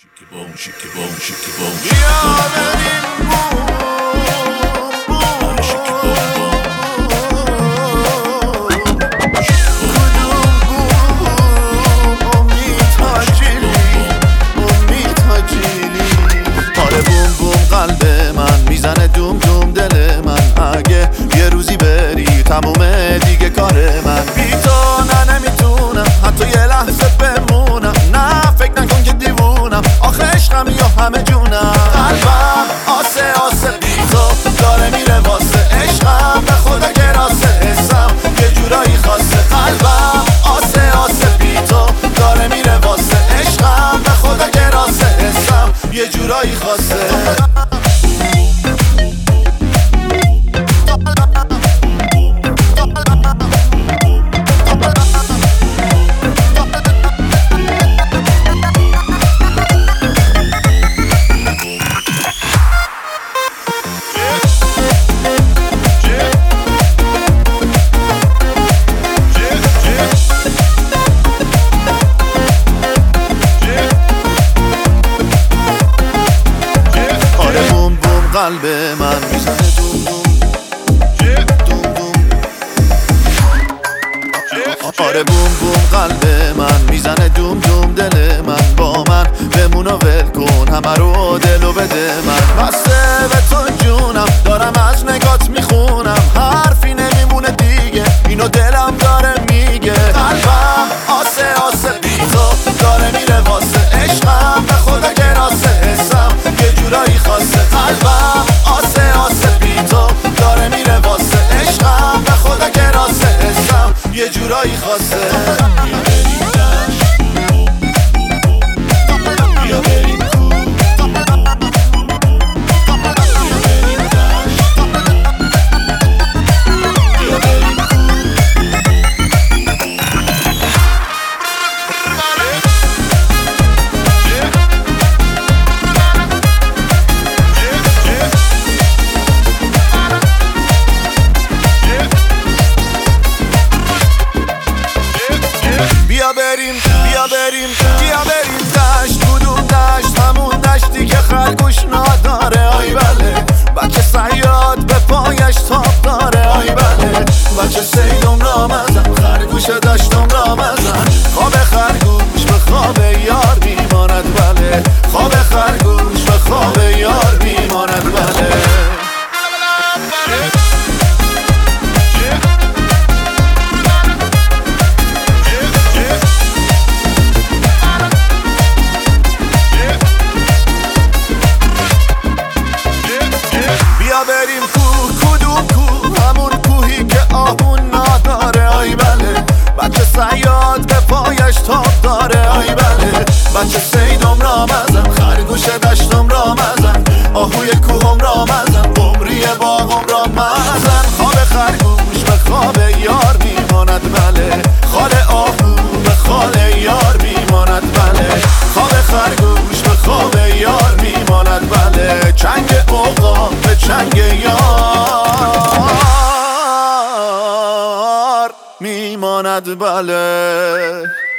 قلب من میزنه دوم دوم دل من. اگه یه روزی بری تمومه دیگه کار من. بی تو نه نمیتونم حتی یه لحظه بمونم. نه فکر نکن که دیوونم، آخه عشقم یا همه جونم. قلبم آسه آسه بی تو داره میره واسه عشقم. به خدا که راسه حسم یه جورایی خاصه. قلبم آسه آسه بی تو داره میره واسه عشقم. به خدا که راسه حسم یه جورایی خاصه. قلب من میزنه دوم دوم دوم دوم. آره بوم بوم قلب من میزنه دوم دوم دل من. با من بمون و ول کن همه رو دلو بده من. بسته به تو جونم دارم از نگات میخونم. حرفی نمیمونه دیگه اینو دلم داره میگه. قلبم آسه آسه بی تو داره میره واسه عشقم. به خدا که راسه حسم یه جورایی خاصه. قلبم آسه آسه بی تو داره میره واسه عشقم. به خدا که راسه حسم یه جورایی خاصه. بیا بریم دشت. کدوم دشت؟ همون دشتی که خرگوش نداره. آی بله بچه صیاد به پایش تاب داره. آی بله بچه سیدم را مزن خرگوش دشتم را مزن. خواب خرگوش به خواب یار میماند. بله خواب خرگوش به خواب یار میماند. بله بریم کوه. کدوم کوه؟ همون کوهی که آهون نداره. آی بله بچه صیاد به پایش تاب داره. آی بله بچه سیدم را مزن خرگوش دشتم را مزن. آهوی کوهم را مزن قمری باغم را مزن. خواب خرگوش به خواب یار میماند. بله خال آهو به خال یار میماند. بله خواب خرگوش به خواب یار میماند. بله چنگ عقاب به چنگ یار میماند. بله